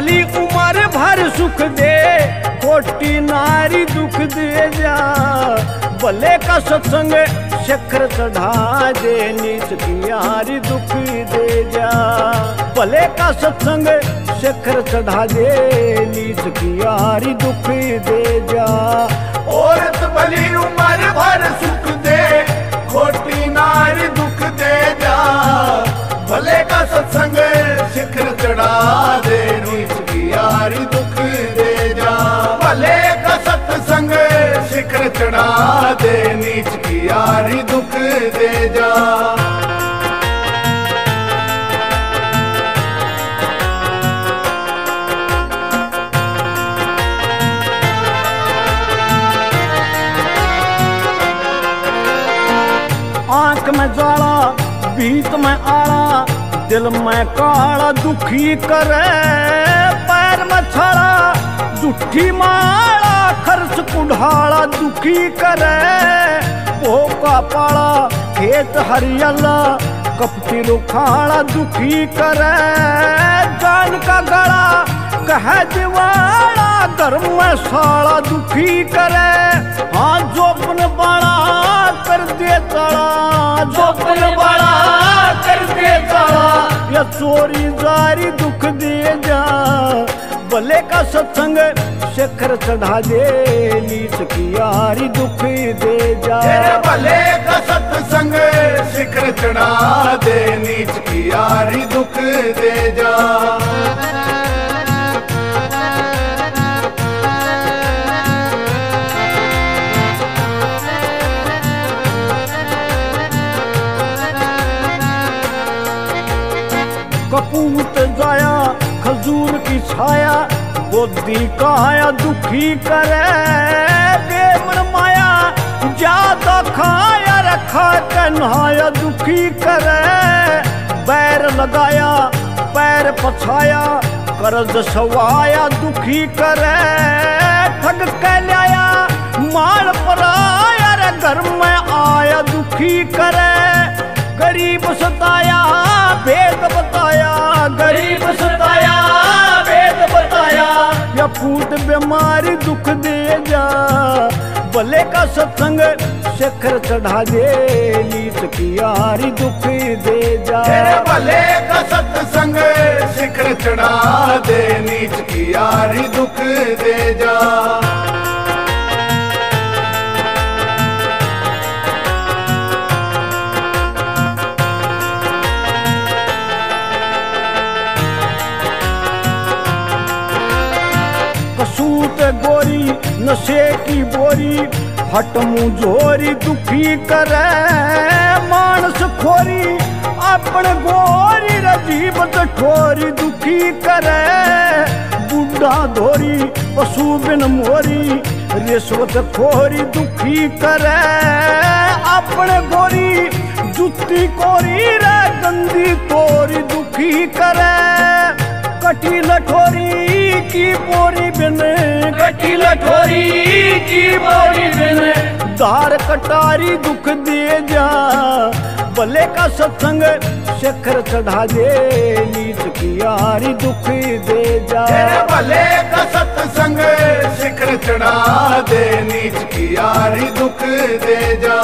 भली उम्र भर सुख दे, खोटी नारी दुख दे जा। भले का सत्संग शिखर चढ़ा दे, नीच की यारी दुख दे जा। भले का सत्संग शिखर चढ़ा दे, नीच की यारी दुख दे जा। औरत भली उम्र भर सुख दे, खोटी नारी दुख दे जा। भले का सत्संग शिखर चढ़ा दे, नीच की यारी दुख दे जा। भले का सत्संग शिखर चढ़ा दे, नीच की यारी दुख दे जा। आंख में ज्वाला, भीत में आला, दिल में काला दुखी करे। पैर में छाला, जुठी माला, खर्च कुढ़ाला दुखी करे। भोका पाला, खेत हरियाला, कपटी रुखाला दुखी करे। जान का गला कह दिवाला, घर में साला दुखी करे। हाँ जोपन बड़ा कर दे तड़ा, जोपन बड़ा कर दे तड़ा। या चोरी जारी दुख दे जा। भले का सत्संग शिखर चढ़ा दे, नीच की यारी दुख दे जा। भले का सत्संग शिखर चढ़ा दे, नीच की यारी दुख दे जा। कपूत जाया खजूर की छाया, बुद्धि काया दुखी करे। बेमन माया ज्यादा खाया, रखा के नहाया दुखी करे। बैर लगाया पैर पछाया, कर्ज सवाया दुखी करे। ठग के लाया माल पराया, रे घर में आया दुखी करे। गरीब सताया भेद बताया, गरीब सताया भेद बताया। या फूट बीमारी दुख दे जा। भले का सत्संग शिखर चढ़ा दे, नीच की यारी दुख दे जा। भले का सत्संग शिखर चढ़ा दे, नीच की यारी दुख दे जा। कसूत गोरी नशे की बोरी, हट मुँह जोरी दुखी करे। मानस खोरी अपन गोरी, रजीबत ठोरी दुखी करे। बुढ़ा धोरी पशु बिन मोरी, रिश्वत खोरी दुखी करे। अपन गोरी जुत्ती कोरी, रे गंदी तोरी दुखी करे। कटी लठोरी की बोरी बिन, कटी लठोरी की बोरी बिन। धार कटारी दुख दे जा। भले का सत्संग शिखर चढ़ा दे, नीच की यारी दुख दे जा। भले का सत्संग शिखर चढ़ा दे, नीच की यारी दुख दे जा।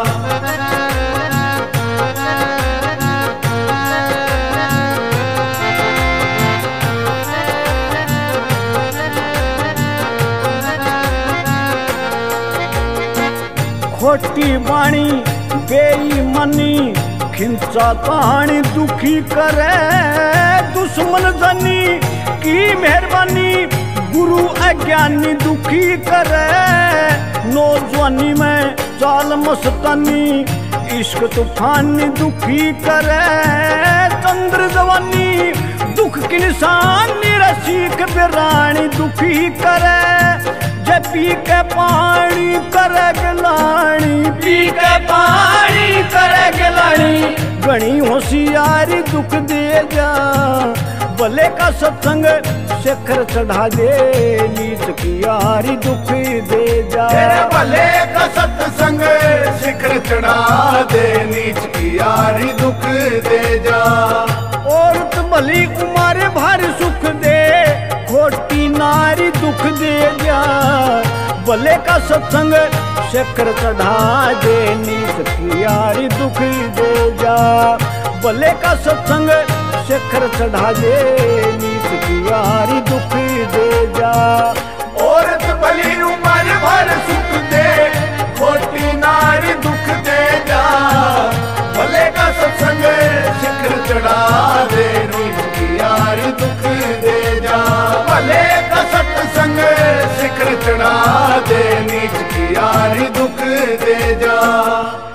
खोटी बाणी बेईमानी, खिंचा कहानी दुखी करे। दुश्मन जनी की मेहरबानी, गुरु अज्ञानी दुखी करे। नौजवानी में चाल मस्तानी, इश्क तूफानी दुखी करे। चंद्र जवानी दुख की निशानी, रसीक बिरानी दुखी करे। जब पी के पानी करे गिलानी, पी के पानी करे गिलानी। घनी होशियारी दुख दे जा। भले का सत्संग शिखर चढ़ा दे, नीच की यारी दुख दे जा। भले का सत्संग शिखर चढ़ा दे, नीच की यारी दुख दे जा। औरत भली उम्र भर सुख दे, खोटी नारी दुख दे जा, भले का सत्संग शिखर चढ़ा दे, नीच की यारी दुख दे जा, भले का सत्संग शिखर चढ़ा दे, नीच की यारी दुख दे जा। औरत भली उम्र भर सुख दे, खोटी नारी दुख दे जा, भले का सत्संग शिखर चढ़ा दे, नीच की यारी दुख दे जा, भले का सत्संग शिखर चढ़ा दे, नीच की यारी दुख दे जा।